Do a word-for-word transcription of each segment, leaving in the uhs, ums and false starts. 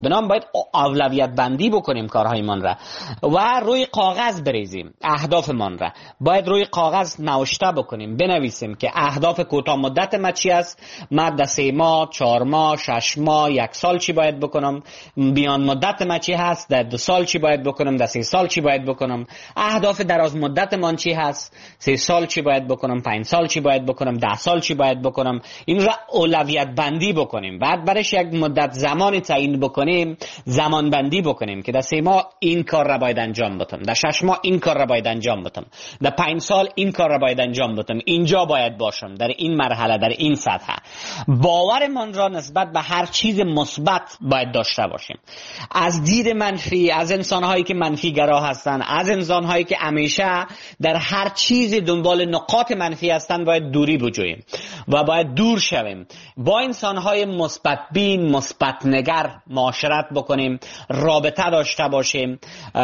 بنابراین باید اولویت بندی بکنیم کارهایمان را و روی کاغذ بریزیم. اهدافمان را باید روی کاغذ نوشته بکنیم، بنویسیم که اهداف کوتاه مدت ما چی است. من در سه ماه، چهار ماه، شش ماه، یک سال چی باید بکنم. میان مدت ما چی هست، در دو سال چی باید بکنم، در سه سال چی باید بکنم. اهداف دراز مدت من چی هست، سه سال چی باید بکنم، پنج سال چی باید بکنم، ده سال چی باید بکنم. این را اولویت بندی بکنیم. بعد برش یک مدت زمان تعیین بکنیم، زمان بندی بکنیم که در سه ماه این کار را باید انجام بدم، در شش ماه این کار را باید انجام بدم، در پنج سال این کار را باید انجام بدم، اینجا باید باشم، در این مرحله، در این سطح. باورمان را نسبت به هر چیز مثبت باید داشته باشیم. از دید منفی، از انسان‌هایی که منفی گرا هستند، از انسان‌هایی که همیشه در هر چیز دنبال نقاط منفی هستند، باید دوری بجوییم و باید دور شویم. با انسان‌های مثبت بین، مثبت نگر معاشرت بکنیم، رابطه داشته باشیم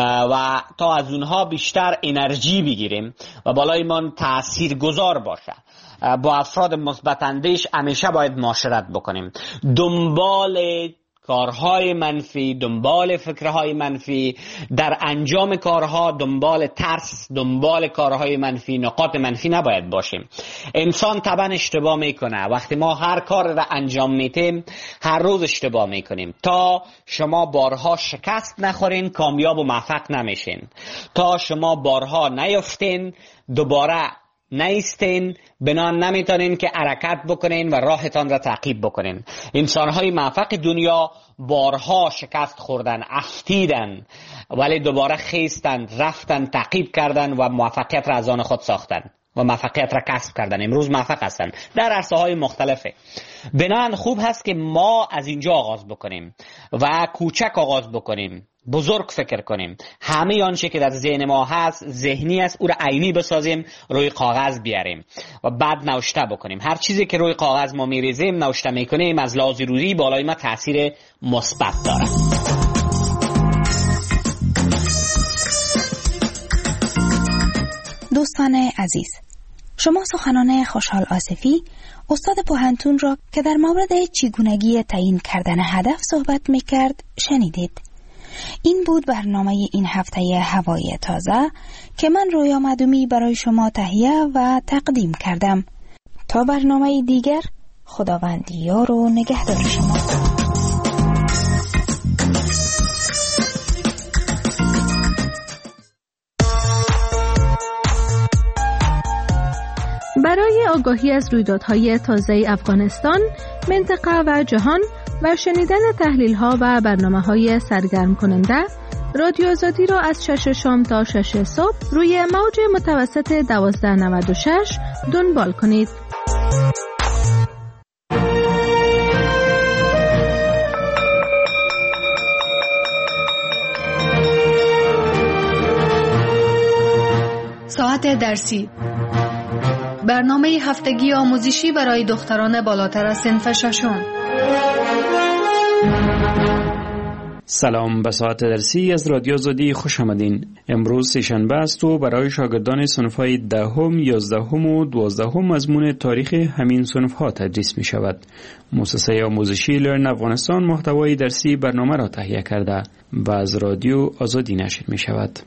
و تا از اونها بیشتر انرژی بگیریم و بالای من تأثیر گذار باشه. با افراد مثبت اندیش همیشه باید معاشرت بکنیم. دنبال کارهای منفی، دنبال فکرهای منفی، در انجام کارها دنبال ترس، دنبال کارهای منفی، نقاط منفی نباید باشیم. انسان طبعا اشتباه میکنه. وقتی ما هر کار را انجام میتیم، هر روز اشتباه میکنیم. تا شما بارها شکست نخورین، کامیاب و موفق نمیشین. تا شما بارها نیفتین، دوباره نیستین، بنان نمیتونین که حرکت بکنین و راهتان را تعقیب بکنین. انسانهای موفق دنیا بارها شکست خوردن، افتیدن، ولی دوباره خیستن، رفتن، تعقیب کردن و موفقیت را از آن خود ساختن و موفقیت را کسب کردن. امروز موفق هستن در عرصه های مختلفه. بنان خوب هست که ما از اینجا آغاز بکنیم و کوچک آغاز بکنیم، بزرگ فکر کنیم. همه آنچه که در ذهن ما هست، ذهنی است، او را عینی بسازیم، روی کاغذ بیاریم و بعد نوشته بکنیم. هر چیزی که روی کاغذ ما میریزیم، نوشته میکنیم، از لحاظ روزی بالای ما تاثیر مثبت داره. دوستان عزیز، شما سخنان خوشحال آصفی، استاد پوهنتون را که در مورد چگونگی تعیین کردن هدف صحبت میکرد شنیدید. این بود برنامه این هفته هوای تازه که من رویا مدومی برای شما تهیه و تقدیم کردم. تا برنامه دیگر، خداوند یار و نگهدار شما. برای آگاهی از رویدادهای تازه افغانستان، منطقه و جهان و شنیدن تحلیل‌ها و برنامه‌های سرگرم کننده، رادیو آزادی را از شش شام تا شش صبح روی موج متوسط دوازده نود و شش دنبال کنید. ساعت درسی، برنامه هفتگی آموزشی برای دختران بالاتر از صنف ششم. سلام، به ساعت درسی از رادیو آزادی خوش آمدین. امروز سه‌شنبه است و برای شاگردان صنف‌های دهم، یازدهم و دوازدهم مضمون تاریخ همین صنف‌ها تدریس می شود. مؤسسه آموزشی لرن افغانستان محتوای درسی برنامه را تهیه کرده و از رادیو آزادی نشر می شود.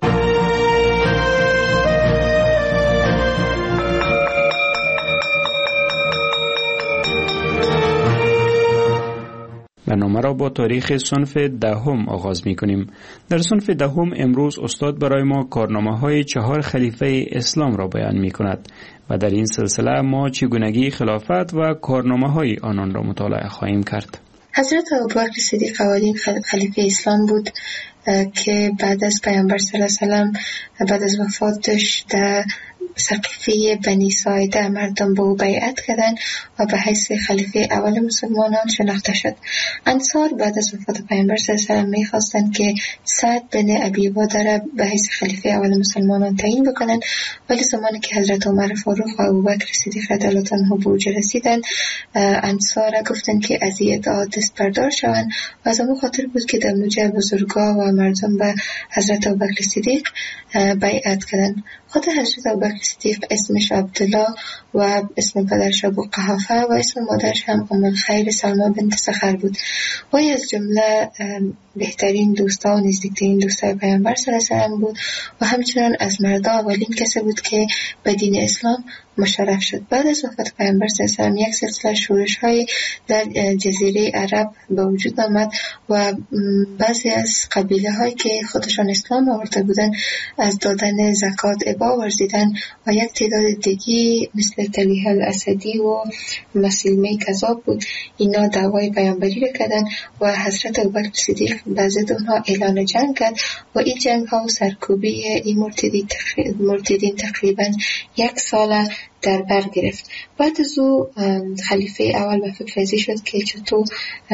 برنامه را با تاریخ صنف دهم آغاز می کنیم. در صنف دهم امروز استاد برای ما کارنامه های چهار خلیفه اسلام را بیان می کند و در این سلسله ما چگونگی خلافت و کارنامه های آنان را مطالعه خواهیم کرد. حضرت ابوبکر صدیق اولین خلیفه اسلام بود که بعد از پیامبر صلی الله علیه و سلم بعد از وفاتش در سقیفه بنی ساعده مردم به او بیعت کردند و به حیث خلیفه اول مسلمانان شناخته شد. انصار بعد از وفات پیامبر صلی الله علیه و سلم می‌خواستند که سعد بن ابی عباده را به حیث خلیفه اول مسلمانان تعیین بکنند، ولی زمانی که حضرت عمر فاروق و ابوبکر صدیق رضی الله عنه به اوج رسیدند، انصار گفتند که از این ادعا دست بردار شوند و از همون خاطر بود که در موجه بزرگا و مردم به حضرت ابوبکر صدیق بیعت کردند. خود حضرت ابوبکر صدیق اسمش عبدالله و اسم پدرش ابو قحافه و اسم مادرش هم ام الخیر سلمى بنت سخر بود. و از جمله بهترین دوستا و نزدیکترین دوستای پیامبر صلی الله علیه و بود و همچنان از مردا اولین کسی بود که به دین اسلام مشرف شد. بعد از وفات پیامبر صلی الله علیه و یک سلسله شورش های در جزیره عرب به وجود آمد و بعضی از قبیله هایی که خودشان اسلام آورده بودن از دادن زکات ابا ورزیدن و یک تعداد دیگی مثل طلیحه الاسدی و مسلمه کذاب بود اینا دعوای پیامبری را کردن و حضرت ابوبکر صدیق به ضد اونها اعلان جنگ کرد و این جنگ ها و سرکوبی این مرتدی تقریب مرتدین تقریبا یک سال در بر گرفت. بعد از او خلیفه اول به فکر ازی شد که چطور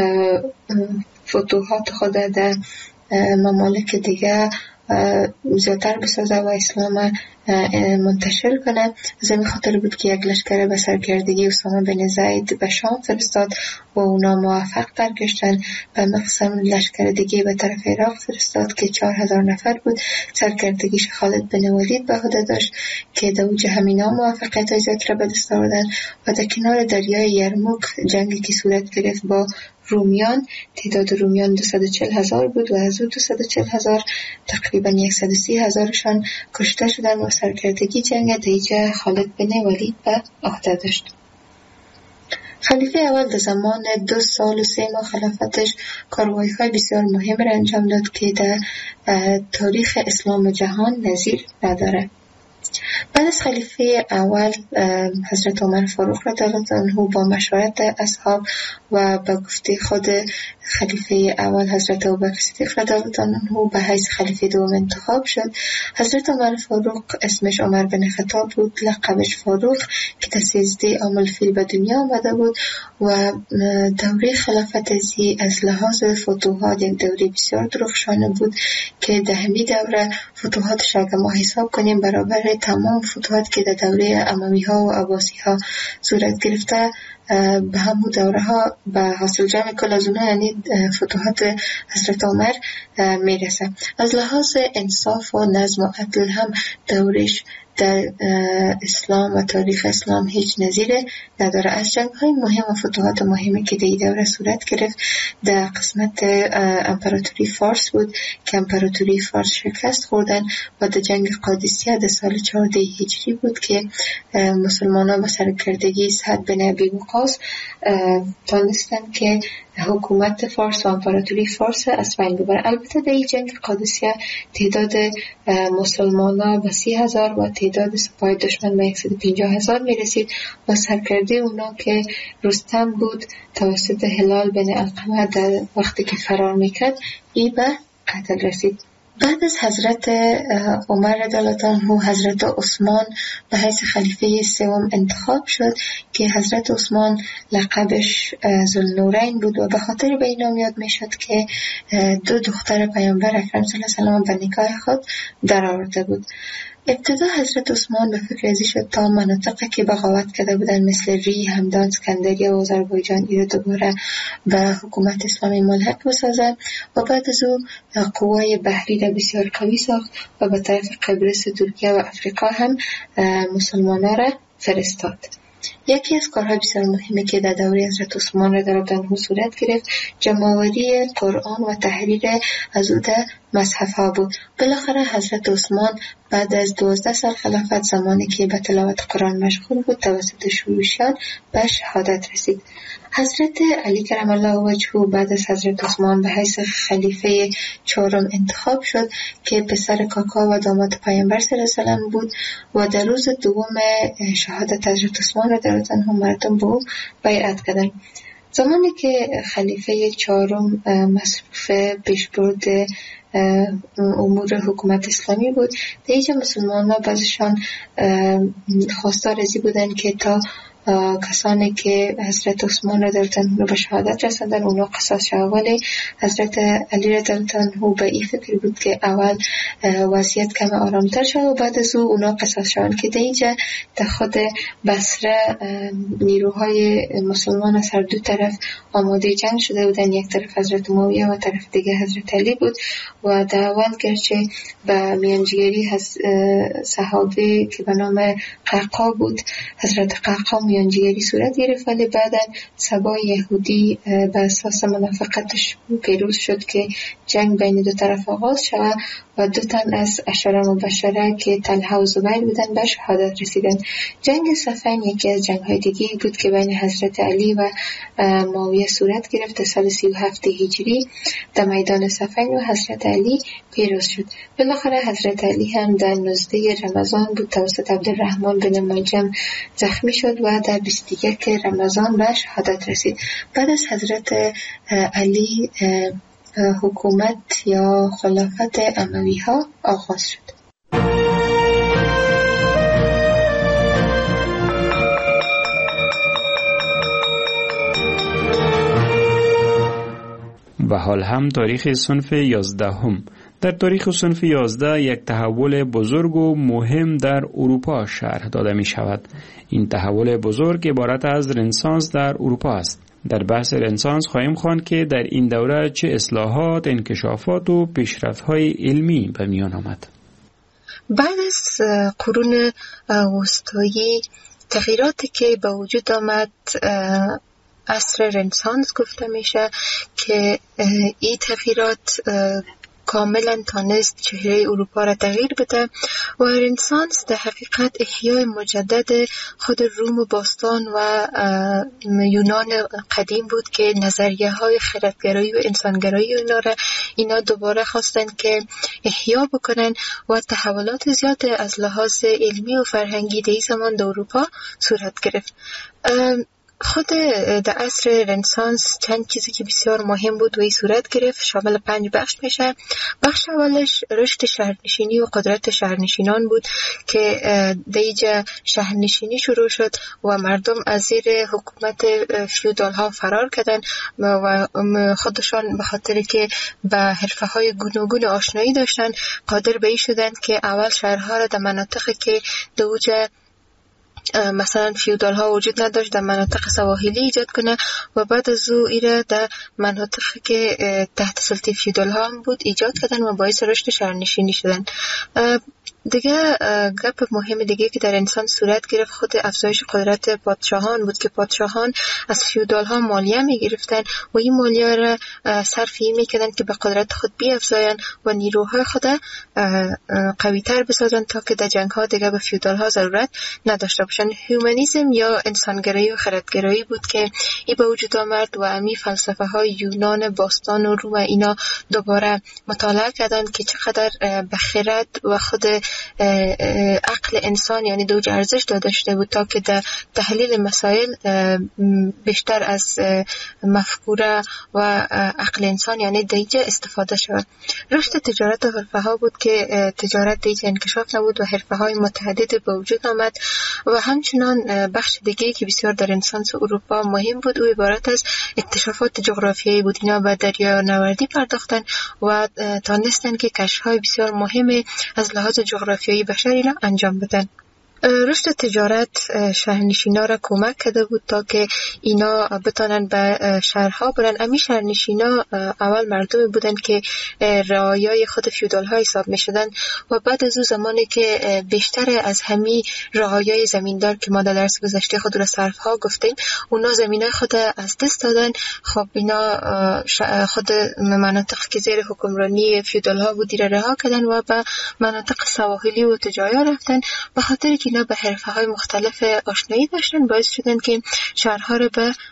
فتوحات خود در ممالک دیگه زیادتر بسازه و اسلام منتشر کنه. از این خاطر بود که یک لشکر به سرکردگی اسامه بن زید به شام فرستاد و اونا موفق برگشتن. به مقسم لشکر دیگه به طرف عراق فرستاد که چهار هزار نفر بود. سرکردگیش خالد بن ولید به عهده داشت که در اوج همینا موفقیت زیاد را به دست آوردن و در کنار دریای یرموک جنگی که صورت گرفت با رومیان. تعداد رومیان دویست و چهل هزار بود و از او دویست و چهل هزار تقریبا صد و سی هزارشان کشته شدن و سرکردگی جنگ دیجه خالد بن ولید به عهده داشت. خلیفه اول در زمان دو سال و سه ماه خلافتش کاروایی‌های بسیار مهم را انجام داد که در تاریخ اسلام و جهان نظیر نداره. بعد از خلیفه اول حضرت عمر فاروق رضی الله عنه با مشورت اصحاب و با گفته خود خلیفه اول حضرت ابوبکر صدیق رضی الله عنه به حیث خلیفه دوم انتخاب شد. حضرت عمر فاروق اسمش عمر بن خطاب بود، لقبش فاروق که در سیزده عام الفیل به دنیا آمده بود و دوره خلافت ازی از لحاظ فتوحات یک دوره بسیار درخشانه بود که در همین دوره فتوحاتش اگه ما حساب کنیم برابر تمام فتوحات که در دوره اموی ها و عباسی ها صورت گرفته به همون دوره ها به حاصل جمع کل از اونها یعنی فتوحات حضرت عمر میرسه. از لحاظ انصاف و نظم و عدل هم دورش در اسلام و تاریخ اسلام هیچ نظیره نداره. از جنگ های مهم و فتوحات مهمی که در دوره صورت گرفت در قسمت امپراتوری فارس بود که امپراتوری فارس شکست خوردن و در جنگ قادسیه در سال چهارده هجری بود که مسلمان ها با سرکردگی سعد بن ابی وقاص تانستن که حکومت فارس و امپراتوری فارس از بین ببره. البته در این جنگ قادسیه تعداد مسلمان ها به سی هزار و تعداد سپاه دشمن به صد و پنجاه هزار می رسید و سرکرده اونا که رستم بود توسط هلال بن علقمه در وقتی که فرار میکرد ای به قتل رسید. بعد از حضرت عمر رضی الله عنه حضرت عثمان به حیث خلیفه سوم انتخاب شد که حضرت عثمان لقبش ذوالنورین بود و به خاطر به این نام یاد می شد که دو دختر پیامبر اکرم صلی الله علیه و به نکاح خود در آورده بود. ابتدا حضرت عثمان به فکر ازی شد تا مناطقی که بغاوت کرده بودن مثل ری، همدان، اسکندریه و آذربایجان ایره دوباره به حکومت اسلامی ملحق بسازد و بعد از او قوای بحری را بسیار قوی ساخت و به طرف قبرس، ترکیه و افریقا هم مسلمانان را فرستاد. یکی از کارهای بسیار مهمی که در دوره حضرت عثمان رضی الله عنه صورت گرفت جمع‌آوری قرآن و تحریر از او در مصحف ها بود. بالاخره حضرت عثمان بعد از دوازده سال خلافت زمانی که به تلاوت قرآن مشغول بود توسط شورشیان به شهادت رسید. حضرت علی کرم الله وجهه بعد از حضرت عثمان به حیث خلیفه چهارم انتخاب شد که پسر کاکا و داماد پیامبر صلی الله علیه و سلم بود و در روز دوم شهادت حضرت عثمان را در عنه مردم به او بیعت کردند. زمانی که خلیفه چهارم مصروف پیشبرد امور حکومت اسلامی بود در اینجا مسلمان ها بعضشان خواستار ازی بودن که تا کسانی که حضرت عثمان رضی الله عنه به شهادت رساندن اونا قصاص شد، ولی حضرت علی رضی الله عنه به این فکر بود که اول وضعیت کم آرامتر شد و بعد از او اونا قصاص شدن که دیگه در خود بصره نیروهای مسلمان از هر دو طرف آماده جنگ شده بودن، یک طرف حضرت معاویه و طرف دیگه حضرت علی بود و در اول گرچه به میانجیگری صحابه که به نام قعقاع بود، حضرت قعقاع میانجیگری صورت گرفت، ولی بعدا سبای یهودی به اساس منافقتش پیروز شد که جنگ بین دو طرف آغاز شد و دو تن از عشره مبشره که طلحه و زبیر بودن به شهادت رسیدن. جنگ صفین یکی از جنگ های دیگه بود که بین حضرت علی و معاویه صورت گرفت سال سی و هفت هجری در میدان صفین و حضرت علی پیروز شد. بالاخره حضرت علی هم در نوزده رمضان بود توسط عبدالرحمن بن ملجم زخمی شد و در بیست و یک رمضان به شهادت رسید. بعد از حضرت علی حکومت یا خلافت اموی ها آغاز شد. و حال هم تاریخ صنف یازدهم. در تاریخ صنف یازده یک تحول بزرگ و مهم در اروپا شرح داده می شود. این تحول بزرگ عبارت از رنسانس در اروپا است. در بحث رنسانس خواهیم خواند که در این دوره چه اصلاحات، انکشافات و پیشرفت‌های علمی به میان آمد. بعد از قرون وسطایی تغییراتی که به وجود آمد عصر رنسانس گفته میشه که این تغییرات کاملا تانست چهره اروپا را تغییر بده و رنسانس در حقیقت احیای مجدد خود روم و باستان و یونان قدیم بود که نظریه های خردگرایی و انسانگرایی اینا را اینا دوباره خواستن که احیا بکنن و تحولات زیاد از لحاظ علمی و فرهنگی در زمان در اروپا صورت گرفت. خود در عصر رنسانس چند چیزی که بسیار مهم بود و این صورت گرفت شامل پنج بخش میشه. بخش اولش رشد شهرنشینی و قدرت شهرنشینان بود که دیجا شهرنشینی شروع شد و مردم از زیر حکومت فیودال ها فرار کردن و خودشان به خاطر که به حرفه های گوناگون آشنایی داشتن قادر به این شدن که اول شهرها را در مناطقی که دوجه مثلا فیودال ها وجود نداشت در مناطق سواحلی ایجاد کنه و بعد از او ایره در مناطقی که تحت سلطه فیودال ها هم بود ایجاد کردن و باعث رشد شهرنشینی شدن. دیگه گپ مهم دیگه که در انسان صورت گرفت خود افزایش قدرت پادشاهان بود که پادشاهان از فیودال ها مالیه می گرفتن و این مالیه را صرف این می کردن که به قدرت خود بیافزاین و نیروهای خود قوی تر بسازن تا که در جنگ ها دیگه به فیودال ها ضرورت نداشته باشن. هیومانیسم یا انسانگرایی و خردگرایی بود که این به وجود آمد و امی فلسفه های یونان باستان و روم اینا دوباره مطالعه کردن که چقدر به خرد و خود عقل انسان یعنی دوج ارزش داده شده بود تا که در تحلیل مسائل بیشتر از مفکوره و عقل انسان یعنی دیجه استفاده شود. رشد تجارت و حرفه ها بود که تجارت دیجه انکشاف نبود و حرفه های متعدد به وجود آمد و همچنان بخش دیگه که بسیار در رنسانس اروپا مهم بود و عبارت از اکتشافات جغرافیایی بود. اینا به دریانوردی پرداختن و تانستن که کشف‌های بسیار مهم از لحاظ جغرافیایی بشری را انجام بدن. رشد تجارت شهرنشینا را کمک کرده بود تا که اینا بتانن به شهرها برن. امی شهرنشینا اول مردمی بودن که رعایای خود فیودال ها حساب می شدن و بعد از اون زمانی که بیشتر از همی رعایای زمیندار که ما در درس گذشته خود را صرف ها گفتیم اونا زمینای خود از دست دادن. خب اینا خود مناطق که زیر حکمرانی فیودال ها بودی را رها کردن و به مناطق سواحلی و تجایا رفتن. به خاطر اینا به حرفه های مختلف آشنایی داشتن باعث شدن که شهرها را به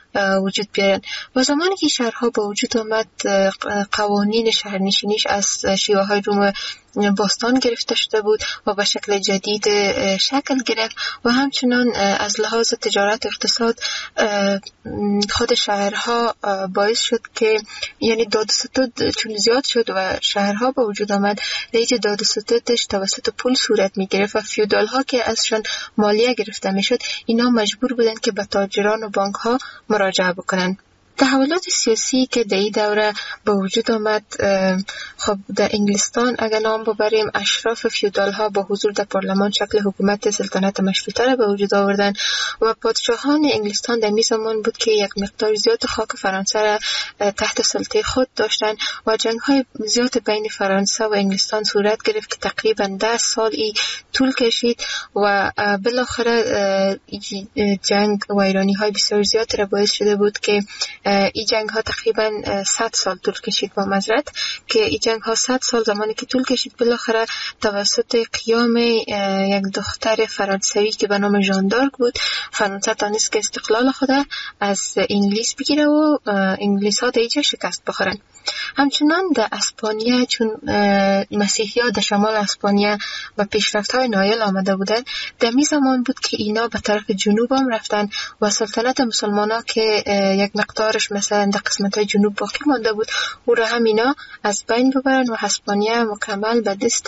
وجود بیارن. و زمانی که شهرها به وجود آمد قوانین شهرنشینیش از شیوه های روم باستان گرفته شده بود و به شکل جدید شکل گرفت و همچنان از لحاظ تجارت و اقتصاد خود شهرها باعث شد که یعنی داد و ستد چون زیاد شد و شهرها به وجود آمد، لیت داد و ستدش توسط پول صورت می گرفت و فیودال ها که ازشان مالیه گرفته می شد اینا مجبور بودن که به تاجران و بانک ها مراجعه بکنن. تحولات سیاسی که در این دوره به وجود آمد، خب در انگلستان اگر نام ببریم اشراف فیودال ها با حضور در پارلمان شکل حکومت سلطنت مشروطه را به وجود آوردن و پادشاهان انگلستان در می زمان بود که یک مقدار زیاد خاک فرانسه را تحت سلطه خود داشتن و جنگ های زیاد بین فرانسه و انگلستان صورت گرفت که تقریبا ده سال ای طول کشید و بالاخره جنگ و ایرانی های بسیار زیاد را باعث شده بود که این جنگ ها تقریبا صد سال طول کشید. با معذرت که این جنگ ها صد سال زمانی که طول کشید بالاخره توسط قیام یک دختر فرانسوی که به نام ژان دارک بود فرانسه تانست که استقلال خود از انگلیس بگیره و انگلیس ها در اینجا شکست بخورن. همچنان در اسپانیا چون مسیحی ها در شمال اسپانیا و پیشرفت های نایل آمده بودن، در می زمان بود که اینا به طرف جنوب هم رفتن و سلطنت مسلمان ها که یک مقدارش مثلا در قسمت های جنوب باقی مانده بود او را هم اینا از بین ببرن و اسپانیا مکمل به دست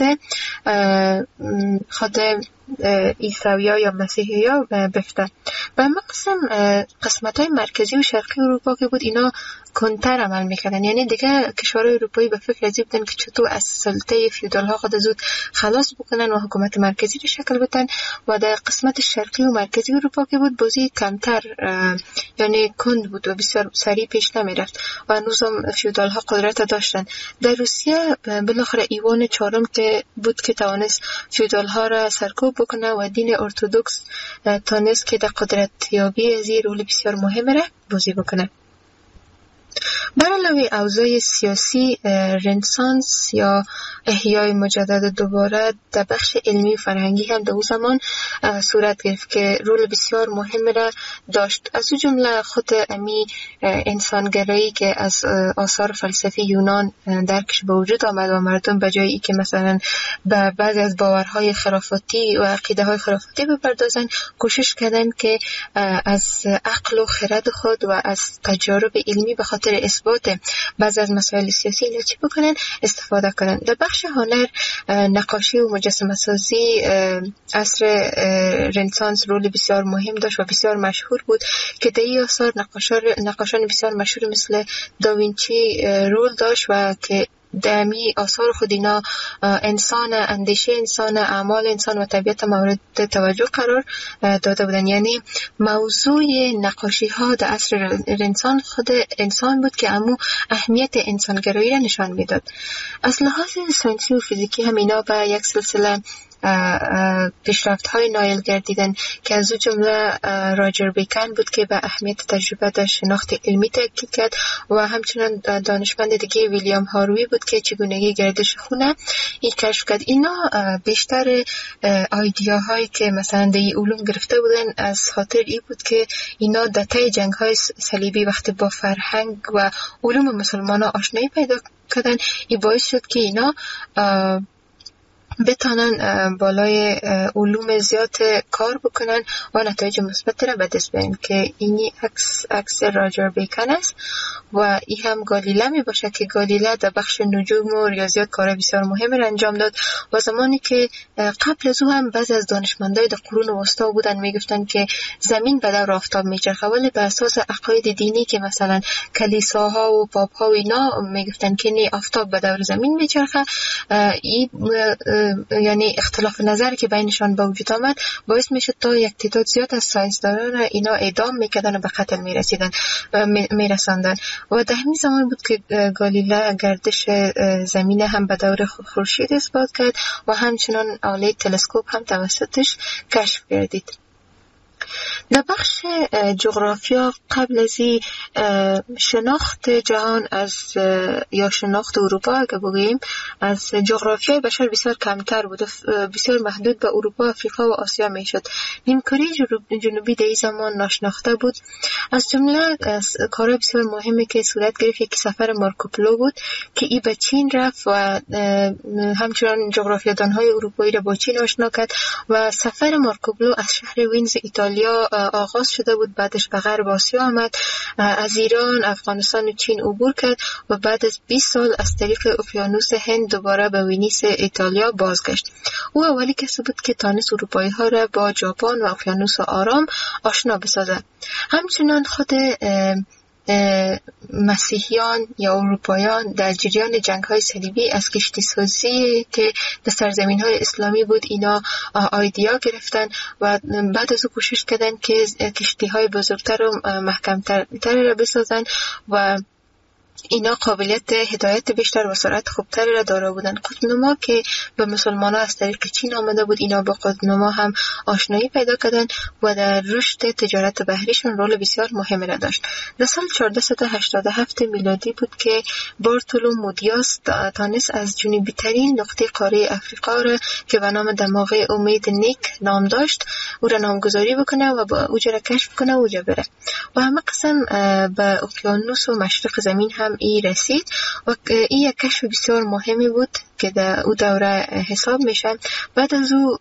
خود عیسویا یا مسیحی ها بفته. و مقسم قسمت های مرکزی و شرقی اروپا که بود اینا کنتر عمل میکردن، یعنی دیگه کشورهای اروپایی به فکر از این بودن که چطور از سلطه فیودال ها خود زود خلاص بکنن و حکومت مرکزی رو شکل بدن. و در قسمت شرقی و مرکزی اروپا که بود بازی کمتر یعنی کند بود و بسیار سریع پیش نمیرفت و هنوزم فیودال ها قدرت داشتن. در روسیه بالاخره ایوان چهارم که بود که توانست فیودال ها را سرکوب بکنه و دین ارتدوکس تانست که در قدرت یابی از این رول بسیار مهم را بازی بکنه. بر علاوه اوضاع سیاسی، رنسانس یا احیای مجدد دوباره در بخش علمی فرهنگی هم در اون زمان صورت گرفت که رول بسیار مهم را داشت. از او جمله خود امی انسانگرایی که از آثار فلسفی یونان درکش به وجود آمد و مردم به جایی که مثلا به بعضی از باورهای خرافاتی و عقیده های خرافاتی بپردازن کوشش کردن که از عقل و خرد خود و از تجارب علمی به خاطر اثبات بعضی از مسائل سیاسی اینا چی بکنن استفاده کنن. در بخش هنر نقاشی و مجسمه سازی عصر رنسانس رول بسیار مهم داشت و بسیار مشهور بود که در این آثار نقاشان بسیار مشهور مثل داوینچی رول داشت و که دمی آثار خود اینا انسان، اندیشه انسان، اعمال انسان و طبیعت مورد توجه قرار داده بودن. یعنی موضوع نقاشی ها در عصر رنسانس خود انسان بود که امو اهمیت انسانگرایی را نشان میداد. از لحاظ ساینسی و فیزیکی هم اینا به یک سلسله پیشرفت های نایل گردیدن که از او جمله راجر بیکن بود که به اهمیت تجربه در شناخت علمی تاکید کرد و همچنان دانشمند دیگه ویلیام هاروی بود که چگونگی گردش خونه این کشف کرد. اینا بیشتر ایدیاهایی که مثلا در علوم گرفته بودن از خاطر ای بود که اینا در طی جنگ های صلیبی وقتی با فرهنگ و علوم مسلمان ها آشنایی پیدا کردن، این باعث شد که اینا بتانن بالای علوم زیاد کار بکنن و نتایج مثبت را به دست بیارن که اینی عکس عکس راجر بیکن است و این هم گالیله می باشه که گالیله در بخش نجوم و ریاضیات کار بسیار مهم را انجام داد و زمانی که قبل از او هم بعضی از دانشمندای در قرون وسطا بودن میگفتن که زمین به دور آفتاب میچرخه، ولی به اساس عقاید دینی که مثلا کلیساها و پاپ‌ها و اینا میگفتن که نه آفتاب به دور زمین میچرخه. این یعنی اختلاف نظر که بینشان به وجود آمد باعث میشد تا یک تعداد زیاد از ساینسدانان اینا اعدام میکردن و به قتل میرسیدن میرساندن و در همین زمان بود که گالیله گردش زمین هم به دور خورشید اثبات کرد و همچنان آله تلسکوپ هم توسطش کشف گردید. در بخش جغرافیا قبل از شناخت جهان از یا شناخت اروپا اگه بگوییم از جغرافیای بشر بسیار کمتر بود، بسیار محدود به اروپا، افریقا و آسیا میشد. نیمکره جنوبی در این زمان ناشناخته بود. از جمله از کارهای بسیار مهمی که صورت گرفت یکی سفر مارکوپولو بود که ای به چین رفت و همچنان جغرافیادانهای اروپایی را با چین آشنا کرد و سفر مارکوپولو از شهر وینز ایتالیا آغاز شده بود، بعدش به غرب آسیا آمد، از ایران، افغانستان و چین عبور کرد و بعد از بیست سال از طریق اقیانوس هند دوباره به ونیز ایتالیا بازگشت. او اولی کسی بود که تانست اروپایی ها را با ژاپن و اقیانوس آرام آشنا بسازد. همچنان خود مسیحیان یا اروپاییان در جریان جنگ‌های صلیبی از کشتی سازی که در سرزمین‌های اسلامی بود اینا آیدیا گرفتن و بعد از او کوشش کردن که کشتی‌های بزرگتر و محکم‌تر را بسازن و اینا قابلیت هدایت بیشتر و سرعت خوبتری را دارا بودن. قطب‌نما که به مسلمان ها از طریق چین آمده بود اینا با قطب‌نما هم آشنایی پیدا کردن و در رشد تجارت بحریشون رول بسیار مهمی را داشت. در سال چهارصد و هشتاد و هفت میلادی بود که بارتولومو دیاس تانست از جنوبی ترین نقطه قاره افریقا را که به نام دماغ امید نیک نام داشت او را نامگذاری بکنه و با اوجا را کشف کنه و اوجا بره و همه قسم به اقیانوس و مشرق زمین هم ای رسید و این یک کشف بسیار مهمی بود که در او دوره حساب میشه. بعد از او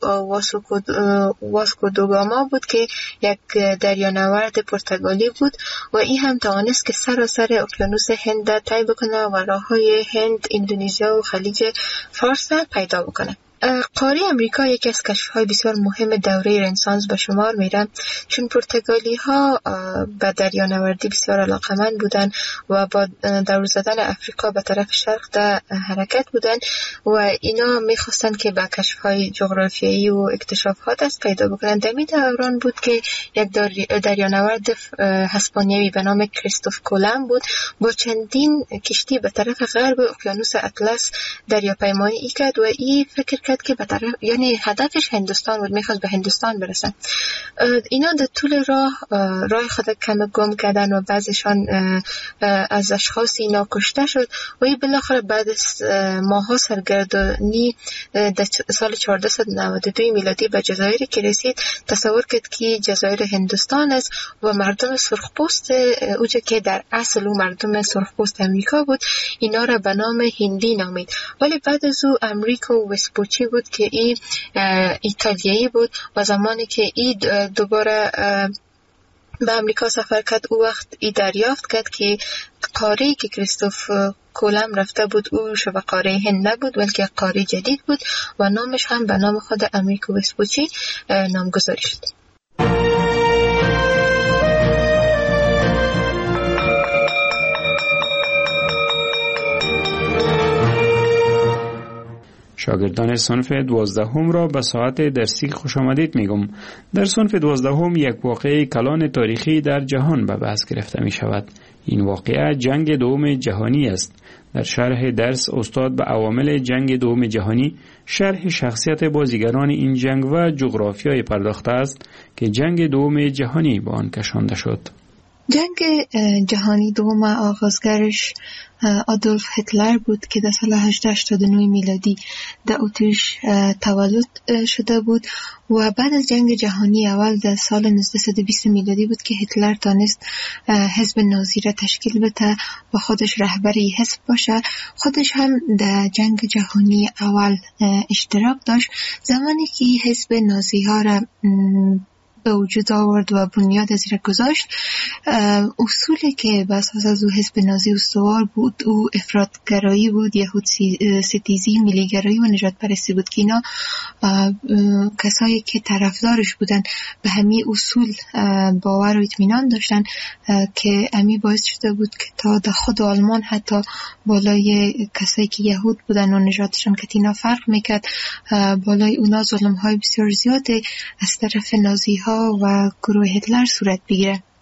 واسکو دوگاما بود که یک دریانورد پرتغالی بود و این هم توانست که سراسر اقیانوس هند طی بکنه و راههای هند، اندونزیا و خلیج فارس پیدا بکنه. قاره امریکا یکی از کشف‌های بسیار مهم دوره رنسانس به شمار میره چون پرتغالی ها به دریانوردی بسیار علاقمند بودن و با دور زدن افریقا به طرف شرق در حرکت بودن و اینا میخواستن که به کشف‌های جغرافیایی و اکتشافات دست پیدا بکنن. در این دوران بود که یک دریانورد اسپانیایی به نام کریستوف کولوم بود با چندین کشتی به طرف غرب اقیانوس اطلس دریاپیمایی کرد و این فکر که به طرف یعنی هدفش هندوستان بود، میخواست به هندوستان برسن. اینا در طول راه راه خود کم گم کردن و بعضیشان از اشخاص اینا کشته شد و این بالاخره بعد از ماها سرگردانی در سال چهارصد و نود و دو میلادی به جزایری که رسید تصور کرد که جزایر هندوستان است و مردم سرخپوست اوجا که در اصل او مردم سرخپوست امریکا بود اینا را به نام هندی نامید. ولی بعد از او امریکا و وسپوچی بود که این ایتالیایی بود و زمانی که این دوباره به امریکا سفر کرد او وقت ای دریافت کرد که قاره‌ای که کریستوف کولوم رفته بود او شبه قاره هند نبود بلکه قاره جدید بود و نامش هم به نام خود امریکا وسپوچی نامگذاری شد. شاگردان صنف دوازدهم را به ساعت درسی خوش آمدید میگم. در صنف دوازدهم یک واقعه کلان تاریخی در جهان به بحث گرفته می شود. این واقعه جنگ دوم جهانی است. در شرح درس استاد به عوامل جنگ دوم جهانی شرح شخصیت بازیگران این جنگ و جغرافیای پرداخته است که جنگ دوم جهانی به آن کشانده شد. جنگ جهانی دوم آغازگرش آدولف هیتلر بود که در سال هزار و هشتصد و هشتاد و نه میلادی در اتریش تولد شده بود و بعد از جنگ جهانی اول در سال نوزده و بیست میلادی بود که هیتلر تانست حزب نازی را تشکیل بده و خودش رهبری حزب باشه. خودش هم در جنگ جهانی اول اشتراک داشت. زمانی که حزب نازی ها را به وجود آورد و بنیاد از را گذاشت اصولی که به اساس از او حزب نازی استوار بود او افراطگرایی بود، یهود ستیزی، ملیگرایی و نجات پرستی بود که اینا کسایی که طرفدارش بودن به همین اصول باور و اطمینان داشتن که امی باعث شده بود که تا در خود آلمان حتی بالای کسایی که یهود بودن و نجاتشان که اینا فرق میکرد بالای اونا ظلم های بسیار زیاده از طرف نازی ها و گروه هیتلر صورت بگیره.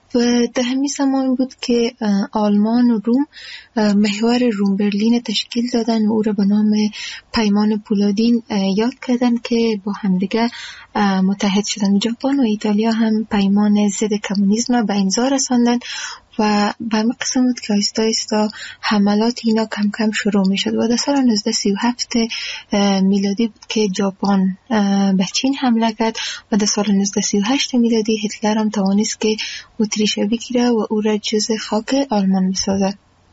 و در همین زمان بود که آلمان و روم محور روم برلین تشکیل دادن و او را به نام پیمان پولادین یاد کردن که با همدیگه متحد شدن. ژاپن و ایتالیا هم پیمان ضد کمونیسم به امضا رساندن و به همین قسم بود که آیستا آیستا حملات اینا کم کم شروع می شد و در سال نوزده سی و هفت میلادی بود که ژاپن به چین حمله کرد و در سال نوزده سی و هشت میلادی هیتلر هم توانست که اتریش بگیره و او را جز خاک آلمان بسازد.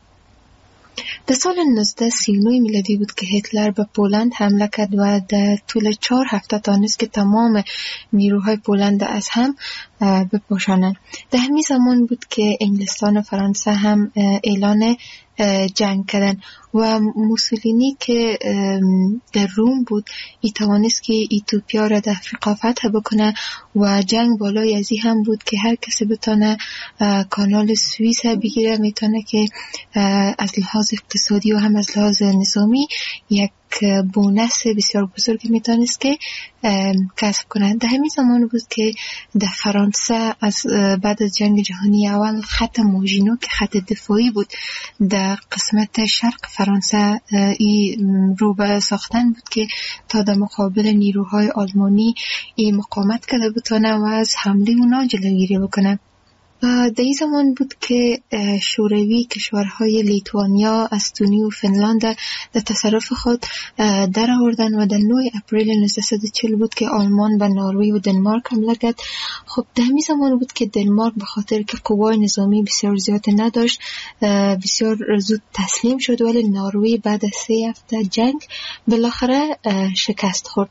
در سال نوزده سی و نه میلادی بود که هیتلر به پولند حمله کرد و در طول چهار هفته تانست که تمام نیروهای پولند از هم بپوشانند. در همین زمان بود که انگلستان و فرانسه هم اعلان جنگ کردن و موسولینی که در روم بود ای توانست که ایتوپیا را در افریقا فتح بکنه و جنگ بالای ازی هم بود که هر کسی بتونه کانال سوئیس بگیره، میتونه که از لحاظ اقتصادی و هم از لحاظ نظامی یک بونس بسیار بزرگی میتونست که کسب کنند. در همین زمان بود که در فرانسه از بعد از جنگ جهانی اول خط موژینو که خط دفاعی بود در قسمت شرق فرانسه ای رو به ساختن بود که تا در مقابل نیروهای آلمانی ای مقاومت کرده بتونه و از حمله اونا جلوگیری بکنه. در این زمان بود که شوروی کشورهای لیتوانیا، استونی و فنلاند در تصرف خود در آوردن و در نه اپریل نوزده و چهل بود که آلمان به نروژ و دنمارک حمله کرد. خب در همین زمان بود که دنمارک به خاطر که قوای نظامی بسیار زیاد نداشت بسیار زود تسلیم شد، ولی نروژ بعد از سه هفته جنگ بالاخره شکست خورد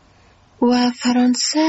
و فرانسه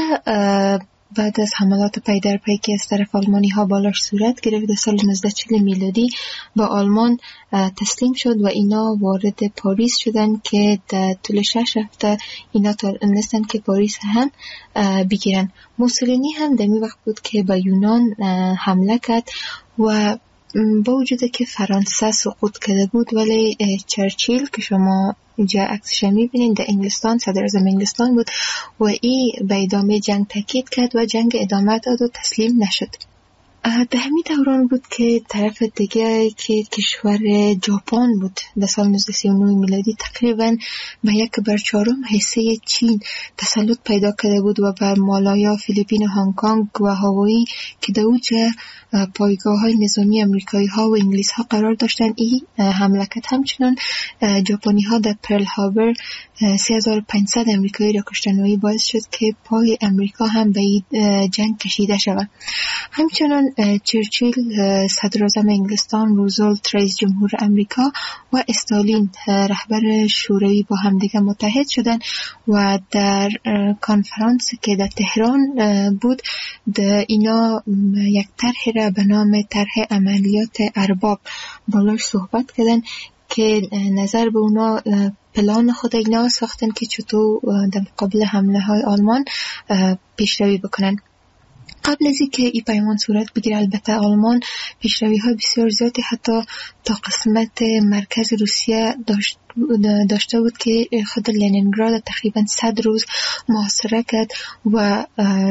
بعد از حملات پی در پی که از طرف آلمانی ها بالاش صورت گرفت در سال نوزده چهل میلادی با آلمان تسلیم شد و اینا وارد پاریس شدن که در طول شش هفته اینا تونستن که پاریس هم بگیرن. موسولینی هم در می وقت بود که به یونان حمله کرد و با وجود که فرانسه سقوط کرده بود ولی چرچیل که شما اینجا عکسش میبینین در انگلستان صدر اعظم انگلستان بود و این به ادامه جنگ تاکید کرد و جنگ ادامه داد و تسلیم نشد. در همین دوران بود که طرف دیگه که کشور ژاپن بود در سال نوزده سی و نه میلادی تقریبا به یک بر چهارم حصه چین تسلط پیدا کرده بود و بر مالایا، فیلیپین و هنگ کنگ و هاوایی که در اوج پایگاه های نظامی امریکایی ها و انگلیس ها قرار داشتن این حمله کرد. همچنان ژاپنی ها در پرل هاربر سه هزار و پانصد امریکایی را کشتن و این باعث شد که پای امریکا هم به این جنگ کشیده شود. همچنان چرچیل صدر اعظم انگلستان، روزولت رئیس جمهور امریکا و استالین رهبر شوروی با همدیگه متحد شدن و در کنفرانس که در تهران بود در اینا یک طرح را به نام طرح عملیات ارباب بالاش صحبت کردن که نظر به اونا پلان خود اینا ساختن که چطور در مقابل حمله های آلمان پیشروی بکنن. قبل از اینکه این پیمان صورت بگیره البته آلمان پیشروی های بسیار زیادی حتی تا قسمت مرکز روسیه داشت داشته بود که خود لنینگراد تقریبا صد روز محاصره کرد و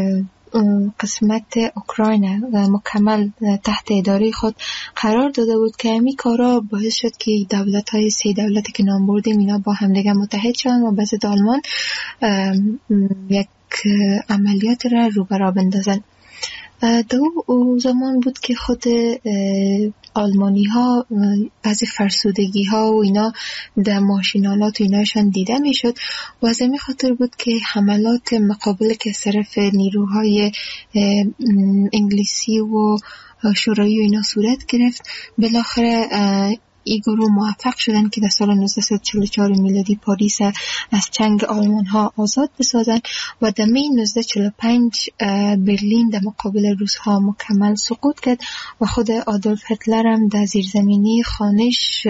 قسمت اوکراین مکمل تحت اداره خود قرار داده بود که همین کارا باعث شد که دولت های سه دولتی که نام بردیم اینا با همدیگه متحد شدن و به ضد آلمان یک عملیات را رو برا بندازن. دو زمان بود که خود آلمانی ها بعضی فرسودگی ها و اینا در ماشینالات و ایناشان دیده می شد و از این خاطر بود که حملات مقابل که صرف نیروهای انگلیسی و شوروی و اینا صورت گرفت. بالاخره این گروه موفق شدن که در سال نوزده و چهل و چهار میلادی پاریس از چنگ آلمان ها آزاد بسازن و در می نوزده و چهل و پنج برلین در مقابل روس ها مکمل سقوط کرد و خود آدولف هیتلر هم در زیرزمینی خانش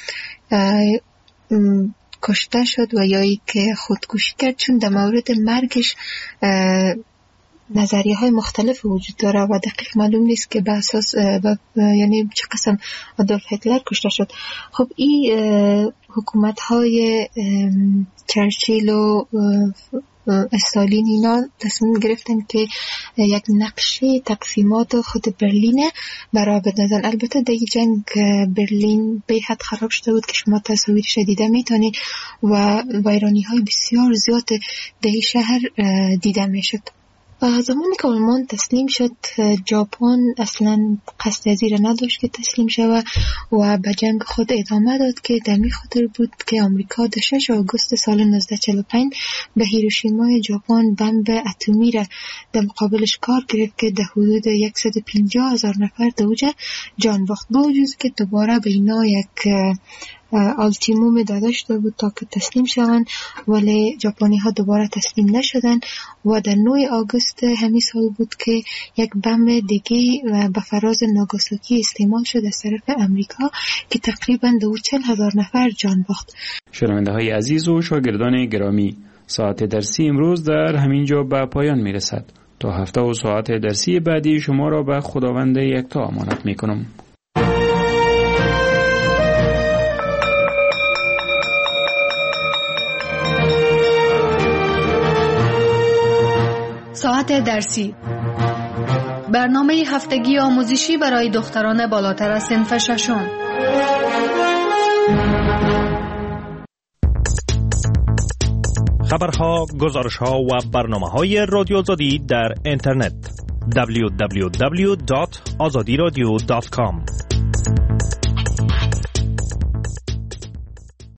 کشته شد و یایی که خودکشی کرد، چون در مورد مرگش نظریه های مختلف وجود داره و دقیق معلوم نیست که به اساس یعنی چه قسم آدولف هیتلر کشته شد. خب این حکومت های چرچیل و استالین اینا تصمیم گرفتن که یک نقشه تقسیمات خود برلین برای بدازن. البته در جنگ برلین به حد خراب شده بود که شما تصاویرش دیده میتونید و ویرانی های بسیار زیاد در شهر دیده میشد. زمانی که آلمان تسلیم شد، ژاپن اصلا قصد از این نداشت که تسلیم شود و به جنگ خود ادامه داد که در می خاطر بود که آمریکا در ششم آگوست سال نوزده چهل و پنج به هیروشیمای ژاپن بمب اتمی را در مقابلش کار گرفت که در حدود صد و پنجاه هزار نفر در اوجه جان باخت. با وجود که دوباره به اینا یک التیموم داده شده بود تا که تسلیم شوند، ولی ژاپنی ها دوباره تسلیم نشدن و در نهم آگوست همین سال بود که یک بمب دیگه به فراز ناگاساکی استعمال شد از طرف امریکا که تقریبا دو چهل هزار نفر جان باخت. شنونده های عزیز و شاگردان گرامی، ساعت درسی امروز در همین جا به پایان می رسد. تا هفته و ساعت درسی بعدی شما را به خداوند یکتا امانت می کنم. ساعت درسی، برنامه هفتگی آموزشی برای دختران بالاتر از صنف ششم. خبرها، گزارشها و برنامه‌های رادیو آزادی در اینترنت دبلیو دبلیو دبلیو دات آزادی رادیو دات کام